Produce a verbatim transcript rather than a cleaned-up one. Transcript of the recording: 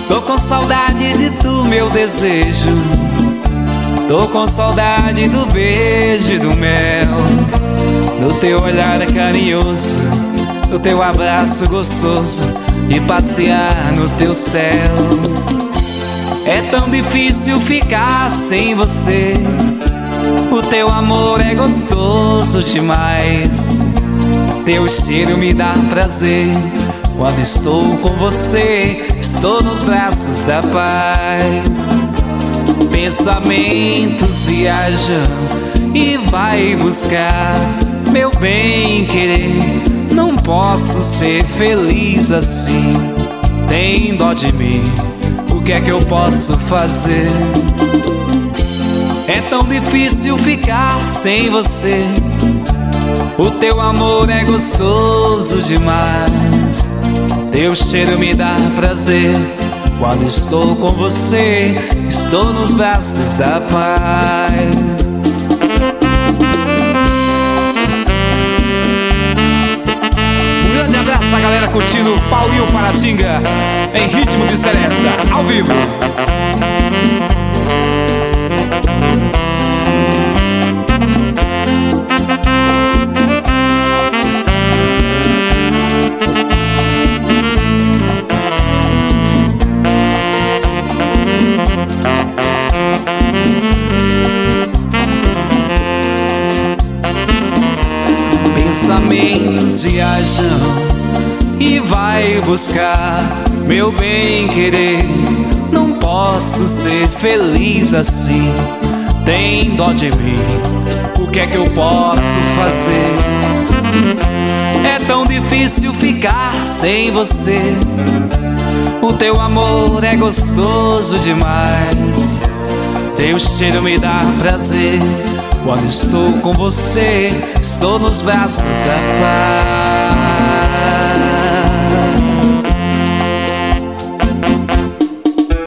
Tô com saudade de tu, meu desejo. Tô com saudade do beijo e do mel, do teu olhar carinhoso, do teu abraço gostoso e passear no teu céu. É tão difícil ficar sem você, o teu amor é gostoso demais. Teu cheiro me dá prazer, quando estou com você, estou nos braços da paz. Pensamentos viajam e vai buscar meu bem querer. Não posso ser feliz assim, tem dó de mim, o que é que eu posso fazer? É tão difícil ficar sem você, o teu amor é gostoso demais. Teu cheiro me dá prazer, quando estou com você, estou nos braços da paz. Um grande abraço a galera curtindo Paulinho Paratinga em ritmo de seresta, ao vivo. Pensamentos viajam e vai buscar meu bem querer. Não posso ser feliz assim, tem dó de mim, o que é que eu posso fazer? É tão difícil ficar sem você, o teu amor é gostoso demais. Teu cheiro me dá prazer, quando estou com você, estou nos braços da paz.